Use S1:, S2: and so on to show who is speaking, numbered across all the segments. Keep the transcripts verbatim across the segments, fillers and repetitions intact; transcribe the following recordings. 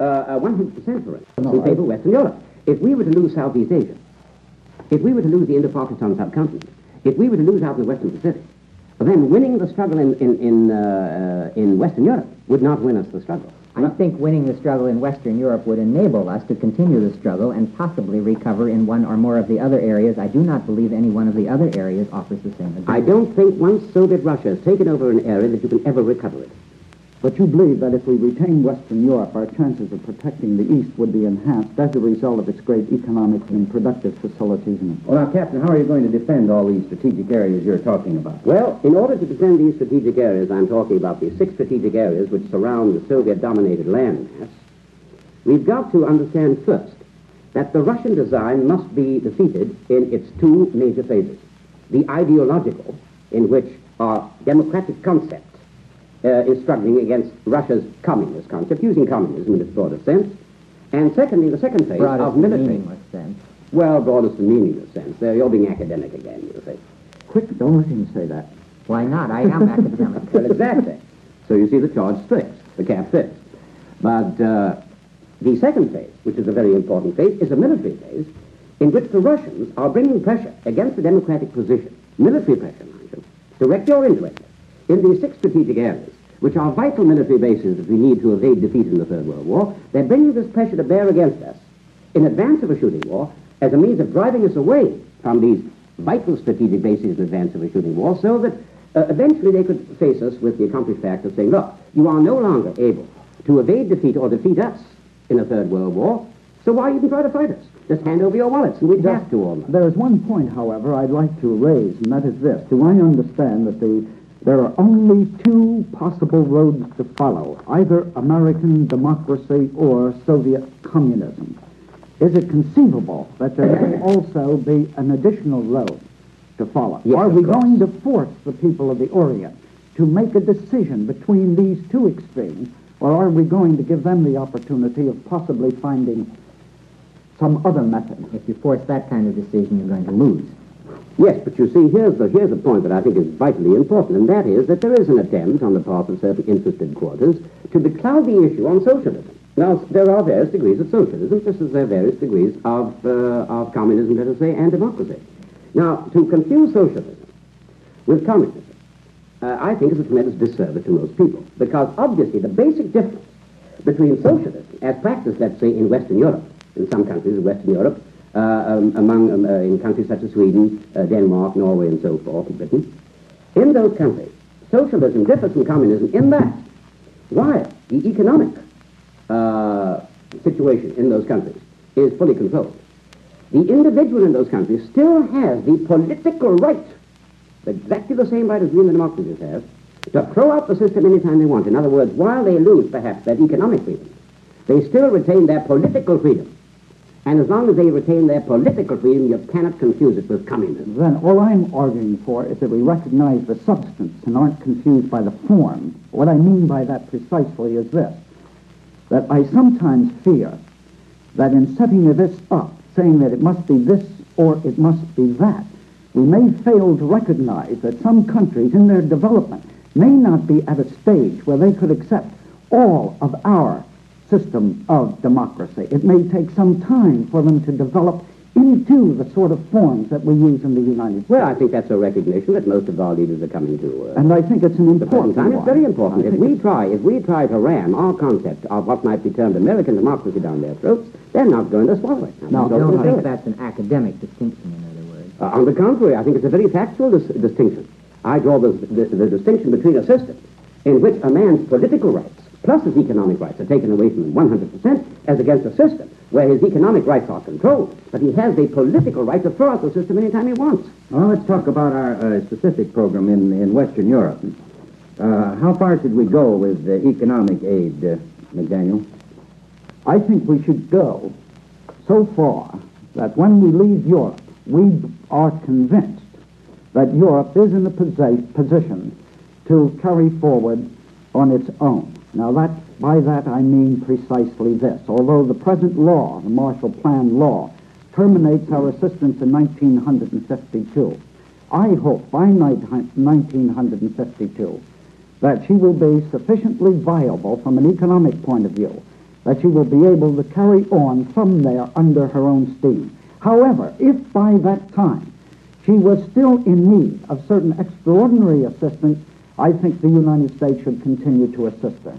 S1: uh, uh, one hundred percent for it.
S2: No,
S1: we
S2: I-
S1: favor Western Europe. If we were to lose Southeast Asia, if we were to lose the Indo-Pakistan subcontinent, if we were to lose out in the Western Pacific, then winning the struggle in, in, in, uh, uh, in Western Europe would not win us the struggle.
S3: I think winning the struggle in Western Europe would enable us to continue the struggle and possibly recover in one or more of the other areas. I do not believe any one of the other areas offers the same advantage.
S1: I don't think once Soviet Russia has taken over an area that you can ever recover it.
S2: But you believe that if we retain Western Europe, our chances of protecting the East would be enhanced as a result of its great economic and productive facilities. And
S4: Well, now, Captain, how are you going to defend all these strategic areas you're talking about?
S1: Well, in order to defend these strategic areas, I'm talking about these six strategic areas which surround the Soviet-dominated landmass, we've got to understand first that the Russian design must be defeated in its two major phases. The ideological, in which our democratic concept uh, is struggling against Russia's communist concept, using communism in its broadest sense, and secondly, the second phase
S3: Broadest
S1: of
S3: and
S1: military.
S3: meaningless sense.
S1: Well, broadest and meaningless sense. There, you're being academic again, you see.
S2: quick, don't let him say that.
S3: Why not? I am academic.
S1: Well, exactly. So you see the charge fixed, the cap fixed. But uh, the second phase, which is a very important phase, is a military phase in which the Russians are bringing pressure against the democratic position, military pressure, mind you, direct your interest in these six strategic areas, which are vital military bases that we need to evade defeat in the Third World War. They're bringing this pressure to bear against us in advance of a shooting war as a means of driving us away from these vital strategic bases in advance of a shooting war, so that uh, eventually they could face us with the accomplished fact of saying, look, you are no longer able to evade defeat or defeat us in a Third World War, so why even try to fight us? Just hand over your wallets, and we'd have to almost.
S2: There is one point, however, I'd like to raise, and that is this. Do I understand that the there are only two possible roads to follow, either American democracy or Soviet communism? Is it conceivable that there may also be an additional road to follow?
S1: Yes,
S2: are
S1: of
S2: we
S1: course.
S2: going to force the people of the Orient to make a decision between these two extremes, or are we going to give them the opportunity of possibly finding some other method?
S3: If you force that kind of decision, you're going to lose.
S1: Yes, but you see, here's the, here's the point that I think is vitally important, and that is that there is an attempt on the part of certain interested quarters to becloud the issue on socialism. Now, there are various degrees of socialism, just as there are various degrees of, uh, of communism, let us say, and democracy. Now, to confuse socialism with communism, uh, I think is a tremendous disservice to most people, because obviously the basic difference between socialism as practiced, let's say, in Western Europe, in some countries of Western Europe, uh, um, among um, uh, in countries such as Sweden, uh, Denmark, Norway, and so forth, and Britain, in those countries, socialism differs from communism in that, while the economic uh, situation in those countries is fully controlled, the individual in those countries still has the political right, exactly the same right as we in the democracies have, to throw out the system anytime they want. In other words, while they lose, perhaps, that economic freedom, they still retain their political freedom. And as long as they retain their political freedom, you cannot confuse it with communism.
S2: Then all I'm arguing for is that we recognize the substance and aren't confused by the form. What I mean by that precisely is this, that I sometimes fear that in setting this up, saying that it must be this or it must be that, we may fail to recognize that some countries in their development may not be at a stage where they could accept all of our system of democracy. It may take some time for them to develop into the sort of forms that we use in the United States.
S1: Well, I think that's a recognition that most of our leaders are coming to. Uh,
S2: And I think it's an
S1: the
S2: important
S1: present time.
S2: one.
S1: It's very important.
S2: I
S1: If
S2: think
S1: we
S2: it's-
S1: try, if we try to ram our concept of what might be termed American democracy down their throats, they're not going to swallow it.
S3: No, I
S1: They're not
S3: don't
S1: going to do
S3: think
S1: it.
S3: that's an academic distinction, in other words.
S1: Uh, on the contrary, I think it's a very factual dis- distinction. I draw the, the, the distinction between a system in which a man's political rights plus his economic rights are taken away from him one hundred percent, as against a system where his economic rights are controlled, but he has the political right to throw out the system anytime he wants.
S4: Well, let's talk about our uh, specific program in, in Western Europe. Uh, how far should we go with uh, economic aid, uh, McDaniel?
S2: I think we should go so far that when we leave Europe, we are convinced that Europe is in a posi- position to carry forward on its own. Now, that, by that I mean precisely this. Although the present law, the Marshall Plan law, terminates our assistance in nineteen fifty-two, I hope by nineteen fifty-two that she will be sufficiently viable from an economic point of view that she will be able to carry on from there under her own steam. However, if by that time she was still in need of certain extraordinary assistance, I think the United States should continue to assist her.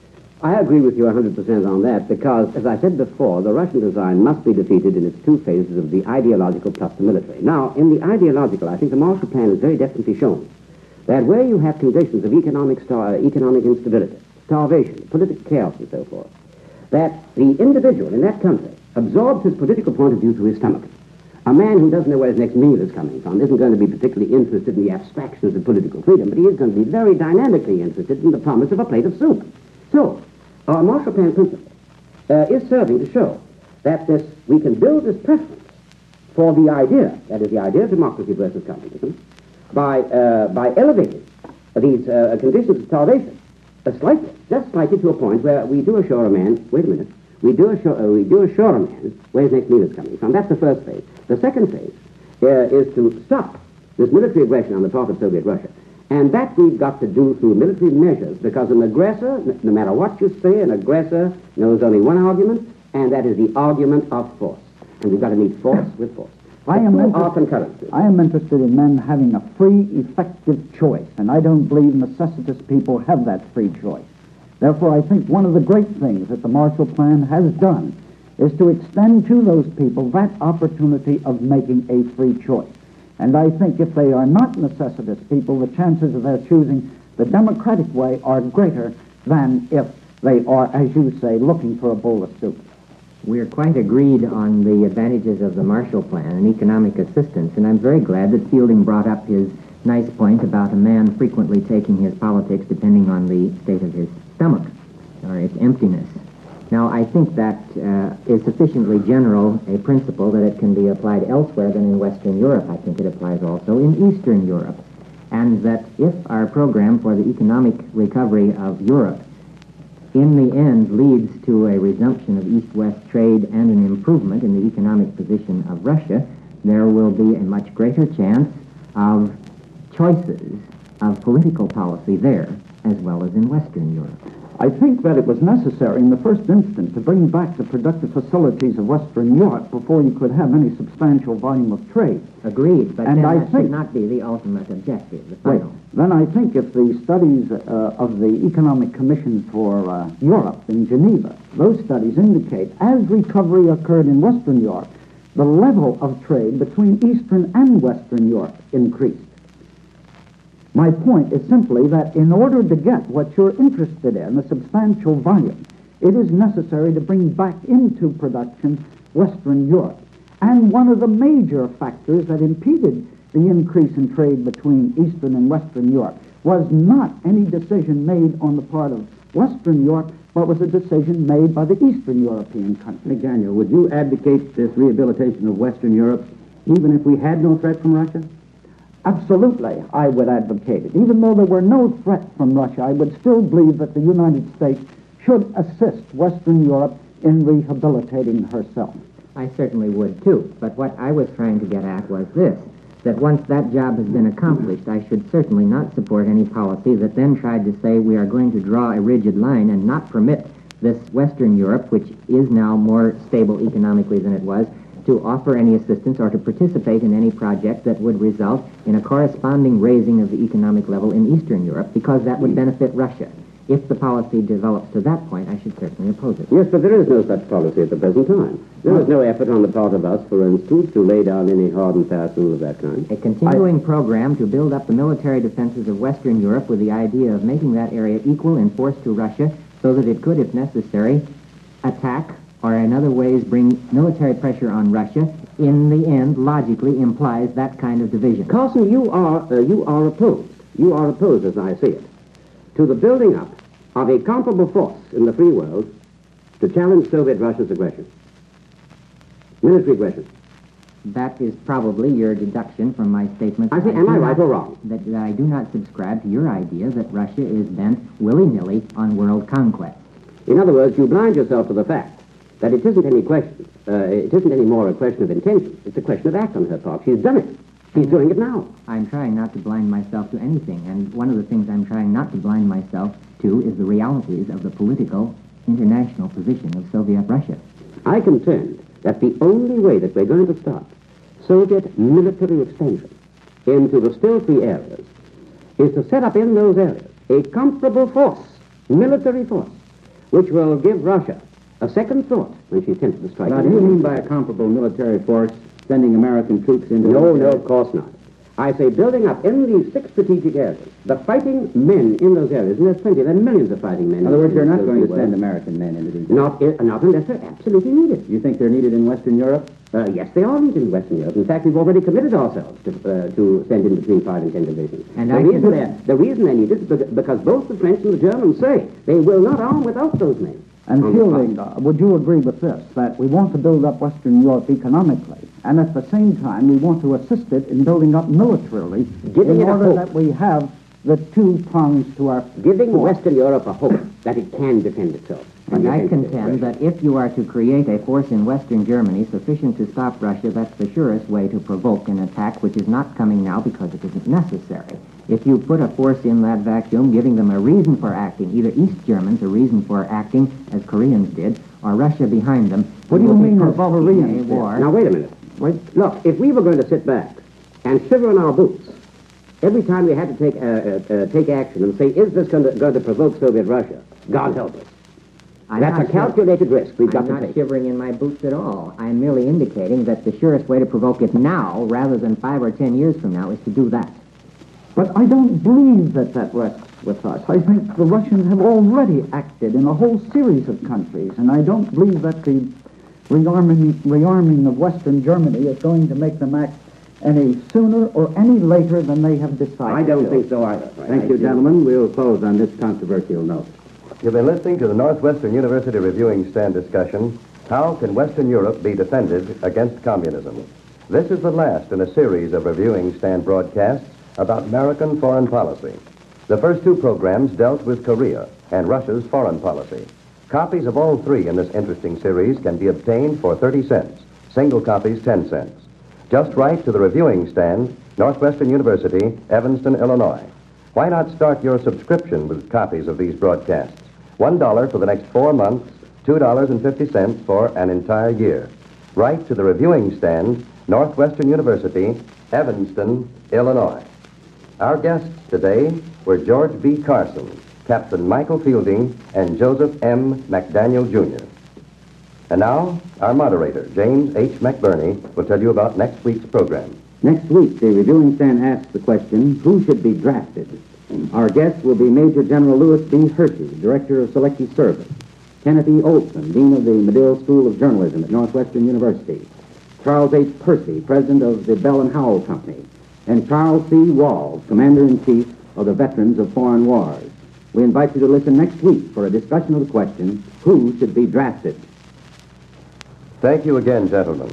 S1: I agree with you one hundred percent on that because, as I said before, the Russian design must be defeated in its two phases of the ideological plus the military. Now, in the ideological, I think the Marshall Plan has very definitely shown that where you have conditions of economic, star, economic instability, starvation, political chaos, and so forth, that the individual in that country absorbs his political point of view through his stomach. A man who doesn't know where his next meal is coming from isn't going to be particularly interested in the abstractions of political freedom, but he is going to be very dynamically interested in the promise of a plate of soup. So, our Marshall Plan principle uh, is serving to show that this we can build this preference for the idea, that is the idea of democracy versus communism, by, uh, by elevating these uh, conditions of starvation uh, slightly, just slightly to a point where we do assure a man, wait a minute, we do assure, uh, we do assure a man where his next meal is coming from. That's the first phase. The second phase uh, is to stop this military aggression on the part of Soviet Russia. And that we've got to do through military measures, because an aggressor, no matter what you say, an aggressor knows only one argument, and that is the argument of force. And we've got to meet force with force.
S2: I am,
S1: interested,
S2: I am interested in men having a free, effective choice, and I don't believe necessitous people have that free choice. Therefore, I think one of the great things that the Marshall Plan has done is to extend to those people that opportunity of making a free choice. And I think if they are not necessitous people, the chances of their choosing the democratic way are greater than if they are, as you say, looking for a bowl of soup.
S3: We're quite agreed on the advantages of the Marshall Plan and economic assistance, and I'm very glad that Fielding brought up his nice point about a man frequently taking his politics depending on the state of his stomach or its emptiness. Now, I think that uh, is sufficiently general a principle that it can be applied elsewhere than in Western Europe. I think it applies also in Eastern Europe. And that if our program for the economic recovery of Europe in the end leads to a resumption of East-West trade and an improvement in the economic position of Russia, there will be a much greater chance of choices of political policy there as well as in Western Europe.
S2: I think that it was necessary in the first instance to bring back the productive facilities of Western Europe before you could have any substantial volume of trade.
S3: Agreed, but
S2: and
S3: then
S2: I
S3: that
S2: think,
S3: should not be the ultimate objective, the final.
S2: Wait, then I think if the studies uh, of the Economic Commission for uh, Europe in Geneva, those studies indicate as recovery occurred in Western Europe, the level of trade between Eastern and Western Europe increased. My point is simply that in order to get what you're interested in, a substantial volume, it is necessary to bring back into production Western Europe. And one of the major factors that impeded the increase in trade between Eastern and Western Europe was not any decision made on the part of Western Europe, but was a decision made by the Eastern European countries.
S4: McDaniel, would you advocate this rehabilitation of Western Europe even if we had no threat from Russia?
S2: Absolutely, I would advocate it. Even though there were no threat from Russia, I would still believe that the United States should assist Western Europe in rehabilitating herself.
S3: I certainly would, too. But what I was trying to get at was this, that once that job has been accomplished, I should certainly not support any policy that then tried to say we are going to draw a rigid line and not permit this Western Europe, which is now more stable economically than it was, to offer any assistance or to participate in any project that would result in a corresponding raising of the economic level in Eastern Europe, because that would benefit Russia. If the policy develops to that point, I should certainly oppose it.
S1: Yes, but there is no such policy at the present time. There is no effort on the part of us, for instance, to lay down any hard and fast rule of that kind.
S3: A continuing I... program to build up the military defenses of Western Europe with the idea of making that area equal in force to Russia so that it could, if necessary, attack or in other ways bring military pressure on Russia, in the end, logically implies that kind of division.
S1: Carson, you are, uh, you are opposed. You are opposed, as I see it, to the building up of a comparable force in the free world to challenge Soviet Russia's aggression. Military aggression.
S3: That is probably your deduction from my statement.
S1: I think, am I right or wrong?
S3: That, that I do not subscribe to your idea that Russia is bent willy-nilly on world conquest.
S1: In other words, you blind yourself to the fact that it isn't any question, uh, it isn't any more a question of intention. It's a question of act on her part. She's done it. She's doing it now.
S3: I'm trying not to blind myself to anything, and one of the things I'm trying not to blind myself to is the realities of the political international position of Soviet Russia.
S1: I contend that the only way that we're going to stop Soviet military expansion into the still free areas is to set up in those areas a comparable force, military force, which will give Russia a second thought when she tempts to strike.
S4: Now, do you mean by a comparable military force sending American troops into...
S1: No, no, of course not. I say building up in these six strategic areas, the fighting men in those areas, and there's plenty, there are millions of fighting men.
S4: In other words, you're not going to
S1: those
S4: send
S1: areas.
S4: American men into these...
S1: Not, i- not unless they're absolutely needed.
S4: You think they're needed in Western Europe?
S1: Uh, yes, they are needed in Western Europe. In fact, we've already committed ourselves to, uh, to send in between five and ten divisions.
S3: And
S1: the,
S3: I
S1: reason
S3: can-
S1: they're, the reason they're needed is beca- because both the French and the Germans say they will not arm without those men.
S2: And
S1: on the
S2: Fielding,
S1: front.
S2: uh, would you agree with this, that we want to build up Western Europe economically, and at the same time we want to assist it in building up militarily,
S1: Giving
S2: in
S1: it a
S2: order
S1: hope.
S2: that we have the two prongs to our
S1: Giving
S2: force?
S1: Western Europe a hope that it can defend itself.
S3: And
S1: the
S3: I
S1: offensive
S3: contend
S1: aggression.
S3: that if you are to create a force in Western Germany sufficient to stop Russia, that's the surest way to provoke an attack, which is not coming now because it isn't necessary. If you put a force in that vacuum, giving them a reason for acting, either East Germans a reason for acting, as Koreans did, or Russia behind them,
S2: What do
S3: we
S2: you
S3: will be
S2: mean as
S3: provoking
S2: Koreans
S3: a
S2: did?
S3: war.
S1: Now, wait a minute. Wait. Look, if we were going to sit back and shiver in our boots every time we had to take, uh, uh, uh, take action and say, is this going to, going to provoke Soviet Russia? God help us.
S3: I'm
S1: That's
S3: not
S1: a calculated risk we've got
S3: I'm
S1: to
S3: not
S1: take.
S3: shivering in my boots at all. I'm merely indicating that the surest way to provoke it now, rather than five or ten years from now, is to do that.
S2: But I don't believe that that rests with us. I think the Russians have already acted in a whole series of countries, and I don't believe that the rearming, rearming of Western Germany is going to make them act any sooner or any later than they have decided.
S1: I don't
S2: to.
S1: think so either.
S4: Thank you, gentlemen. We'll close on this controversial note.
S5: You've been listening to the Northwestern University Reviewing Stand discussion, How Can Western Europe Be Defended Against Communism? This is the last in a series of Reviewing Stand broadcasts about American foreign policy. The first two programs dealt with Korea and Russia's foreign policy. Copies of all three in this interesting series can be obtained for thirty cents, single copies ten cents. Just write to the Reviewing Stand, Northwestern University, Evanston, Illinois. Why not start your subscription with copies of these broadcasts? One dollar for the next four months, two dollars and fifty cents for an entire year. Write to the Reviewing Stand, Northwestern University, Evanston, Illinois. Our guests today were George B. Carson, Captain Michael Fielding, and Joseph M. McDaniel, Junior And now, our moderator, James H. McBurney, will tell you about next week's program.
S4: Next week, the Reviewing Stand asks the question, who should be drafted? Our guest will be Major General Louis B. Hershey, Director of Selective Service, Kenneth E. Olson, Dean of the Medill School of Journalism at Northwestern University, Charles H. Percy, President of the Bell and Howell Company, and Charles C. Walls, Commander-in-Chief of the Veterans of Foreign Wars. We invite you to listen next week for a discussion of the question, who should be drafted?
S5: Thank you again, gentlemen.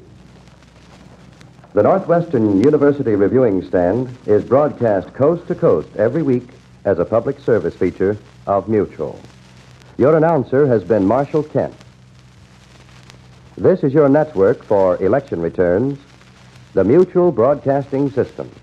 S5: The Northwestern University Reviewing Stand is broadcast coast to coast every week as a public service feature of Mutual. Your announcer has been Marshall Kent. This is your network for election returns, the Mutual Broadcasting System.